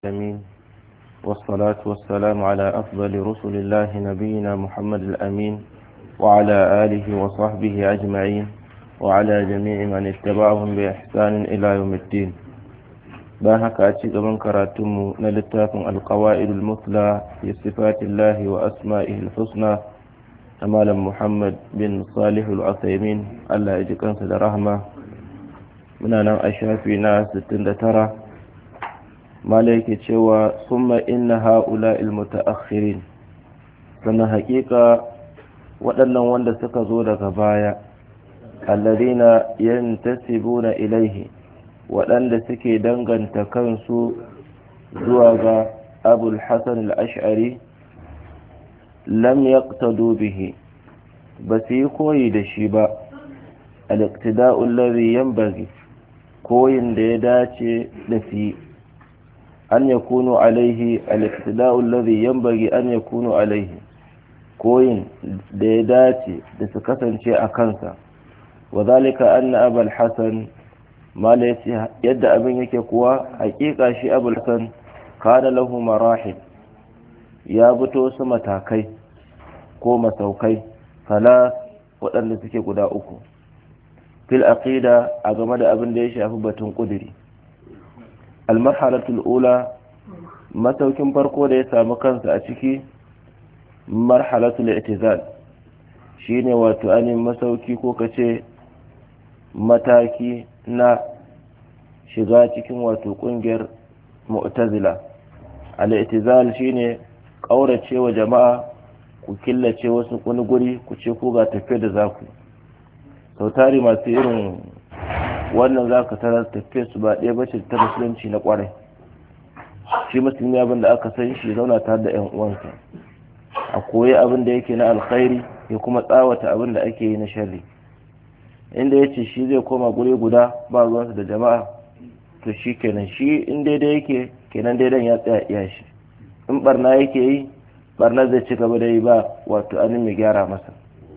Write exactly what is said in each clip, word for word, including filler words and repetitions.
العالمين والصلاة والسلام على أفضل رسل الله نبينا محمد الأمين وعلى آله وصحبه أجمعين وعلى جميع من اتبعهم بإحسان إلى يوم الدين. باهك أتشك من كراتم نلتاكم القوائد المثلى في صفات الله وأسمائه الحسنى أمال محمد بن صالح العثيمين الله يجيكم سد رحمة من أنا أشافي ناس تندترى malaike cewa summa inna haula ilmutaakhirin sannan hakika waɗannan wanda suka zo daga baya alladhina yantasibuna ilaihi waɗanda suke danganta kansu zuwa ga abul hasan al-ash'ari lam yaqtadu bihi ba su yi koyi da shi ba al-iqtida'u alladhi yanbaghi koyin da ya dace da shi أن يكونوا عليه الاقتداء الذي ينبغي أن يكونوا عليه كوين ديداتي دسكسن شيء أكنسا وذلك أن أبا الحسن ما ليس يد أبن يكوا حقيقة شيء أبو الحسن كان له مراحل يا بتو سمتاكي كو مسوكي ثلاث وأن سكي قداؤكم في الأقيدة أجمد أبن ليش أفبة قدري almarhalatul ula mataukin farko da ya samu kansa a ciki marhalatul i'tizal shine wato anin masauki ko kace mataki na shiga cikin wato kungiyar mu'tazila al-i'tizal shine kauracewa jama'a ku killace wasu kuni guri ku ce ku ga tafiya da zaku sautari masu irin wannan za ka tarar tafiye su ba ɗaya bace ta musulunci na ƙwarai shi musulmi abin da aka san shi zauna tare da yan uwansa a koyi abin da yake na alkhairi ya kuma tsawata abin da ake yi na sharri inda ya ce shi zai koma guri guda ba ruwansa da jama'a to shi kenan shi in daidai yake kenan daidan ya tsaya iya shi in barna yake yi barna zai ci gaba da yi ba wato anin mai gyara masa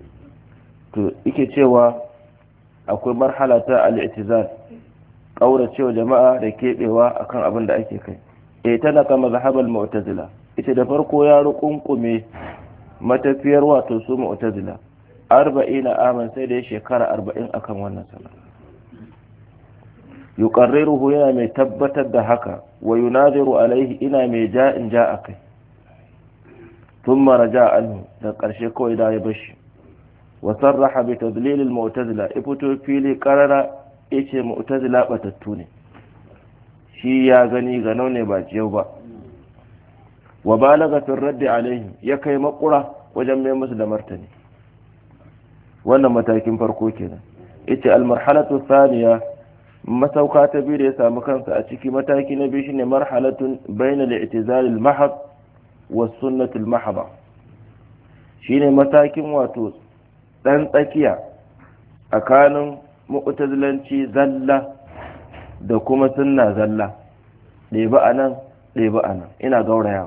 to yake cewa akwai marhala ta al'itizal ƙauracewa jama'a da keɓewa akan abin da ake kai e tana kama zahabar mu'tazila ita da farko ya rukunkume matafiyar wato su mu'tazila arba'ina aman sai da ya shekara arba'in akan wannan sana yuqarriruhu yana mai tabbatar da haka wa yunaziru alaihi ina mai ja'in ja akai thumma raja anhu da ƙarshe kawai da ya bashi وصرح بتضليل المعتزلة ابتو فيلي قرر ايش معتزلة بتتوني شي يا غني غنوني باجيو با وبالغ في الرد عليهم يكاي مقرة وجمع مسلم مرتني wannan matakin farko kenan ita almarhalatu thaniya masauka ta biyu da ya samu kansa a ciki mataki na biyu shine marhalatun bainal i'tizal al-mahd was sunnah al-mahdha shine matakin wato ɗan tsakiya tsakanin mu'tazilanci zalla da kuma sunna zalla ɗeba a nan ɗeba a nan ina gaurayawa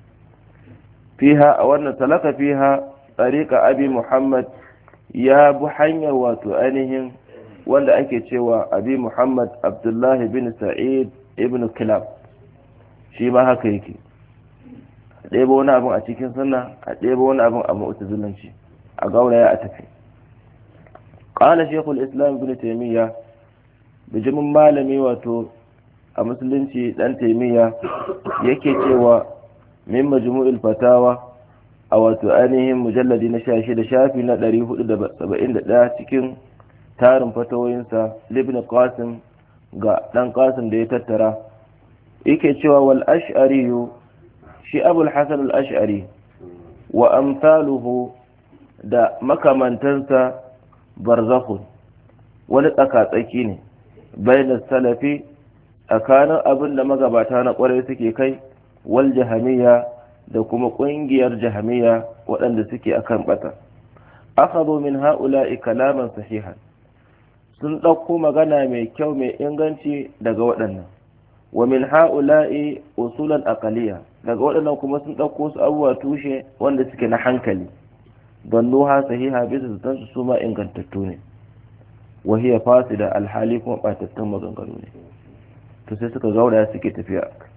fiha a wannan talaka fiha tsarika abi muhammad ya bi hanyar wato ainihin wanda ake cewa abi muhammad abdullahi bin sa'id ibn kilab shi ma haka yake a ɗeba wani abin a cikin sunna a ɗeba wani abin a mu'tazilanci a gauraya a tafi ƙala shekul islam ibn taimiyya bijimin malami wato a musulunci ɗan taimiyya yake cewa min majmu'il fatawa a wato ainihin mujalladi na sha shida shafi na ɗari hudu da saba'in da ɗaya cikin tarin fatawoyinsa libn qasim ga ɗan qasim da ya tattara yake cewa wal ash'ariyu shi abul hasan al ash'ari wa amsaluhu da makamantansa barzakhun wani tsakatsaki ne bayan salafi tsakanin abin da magabata na kwarai suke kai wal jahamiya da kuma kungiyar jahamiya waɗanda suke akan bata akhadhu min ha'ula'i kalaman sahihan sun ɗauko magana mai kyau mai inganci daga waɗannan wa min ha'ula'i usulan aqaliya daga waɗannan kuma sun ɗauko su abubuwa tushe wanda suke na hankali ضلوها صحيحة bisa zaton su ma ingantattu ne wahiya fasida alhali kuma batattun maganganu ne to sai suka gauraya suke tafiya